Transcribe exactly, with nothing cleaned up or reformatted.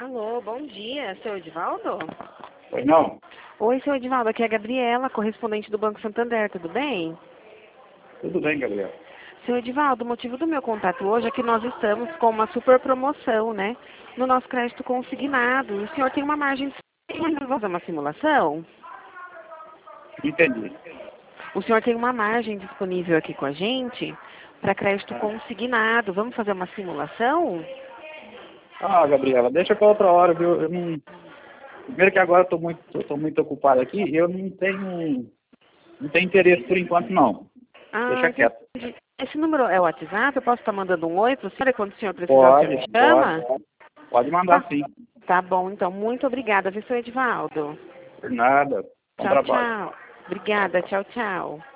Alô, bom dia, seu Edivaldo? Pois não? Oi, seu Edivaldo, aqui é a Gabriela, correspondente do Banco Santander, tudo bem? Tudo bem, Gabriel. Seu Edivaldo, o motivo do meu contato hoje é que nós estamos com uma super promoção, né? No nosso crédito consignado. O senhor tem uma margem disponível para fazer uma simulação? Entendi. O senhor tem uma margem disponível aqui com a gente para crédito consignado. Vamos fazer uma simulação? Ah, Gabriela, deixa para outra hora, viu? Eu não... Primeiro que agora eu tô muito, eu tô muito ocupado aqui, eu não tenho, não tenho interesse por enquanto, não. Ah, Deixa quieto. entendi. Esse número é o WhatsApp? Eu posso estar mandando um oi para o senhor e quando o senhor precisar, o senhor Pode, me chama? pode. Pode mandar Tá, sim. tá bom, então. Muito obrigada, viu, seu Edivaldo? Por nada. Bom Tchau, trabalho. tchau. Obrigada, tchau, tchau.